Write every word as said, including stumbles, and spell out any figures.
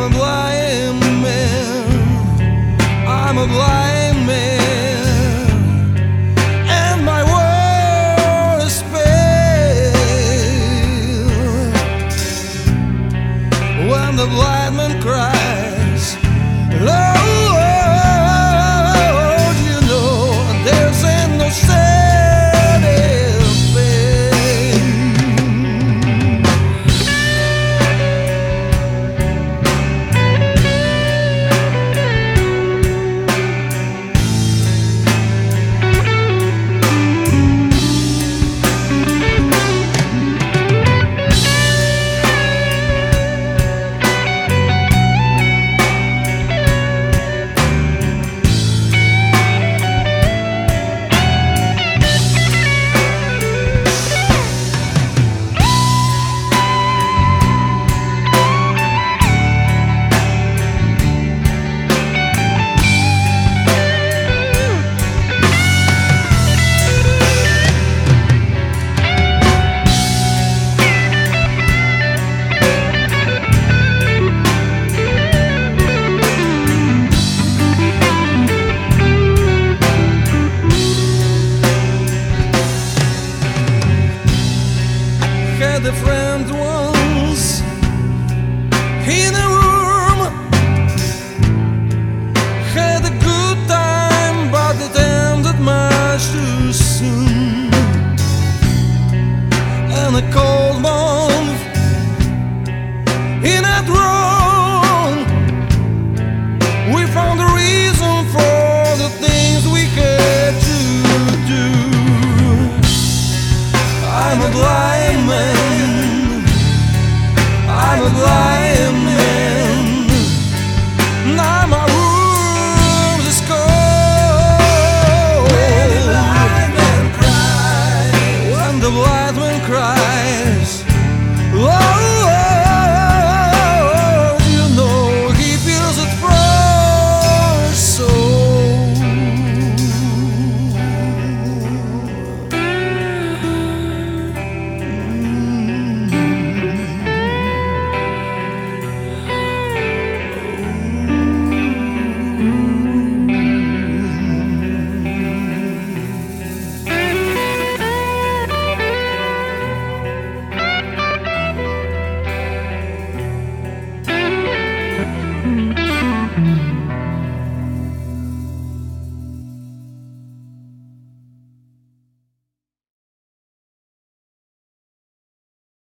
a blind man, I'm a blind man, and my world is pale. When the blind man cries, Lord, you know there's ain't no the friend once in a room, had a good time, but it ended much too soon. And a cold month in that room, we found a reason for the things we had to do. I'm a blind man, I'm a blind man. Now my room is cold. When the blind man cries, when the blind man cries, oh, you know he feels it from his soul. Mm-hmm.